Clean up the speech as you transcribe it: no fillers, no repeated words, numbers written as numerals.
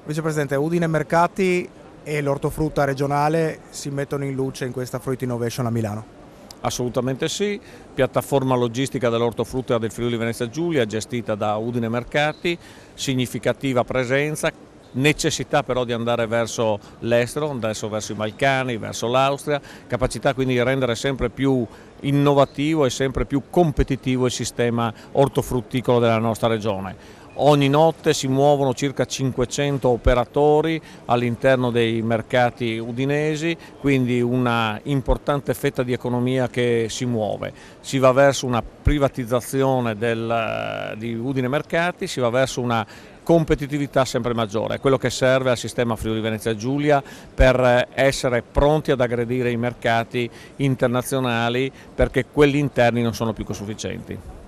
Vicepresidente, Udine Mercati e l'ortofrutta regionale si mettono in luce in questa Fruit Innovation a Milano. Assolutamente sì, piattaforma logistica dell'ortofrutta del Friuli Venezia Giulia gestita da Udine Mercati, significativa presenza, necessità però di andare verso l'estero, adesso verso i Balcani, verso l'Austria, capacità quindi di rendere sempre più innovativo e sempre più competitivo il sistema ortofrutticolo della nostra regione. Ogni notte si muovono circa 500 operatori all'interno dei mercati udinesi, quindi una importante fetta di economia che si muove. Si va verso una privatizzazione di Udine Mercati, si va verso una competitività sempre maggiore, è quello che serve al sistema Friuli Venezia Giulia per essere pronti ad aggredire i mercati internazionali, perché quelli interni non sono più che sufficienti.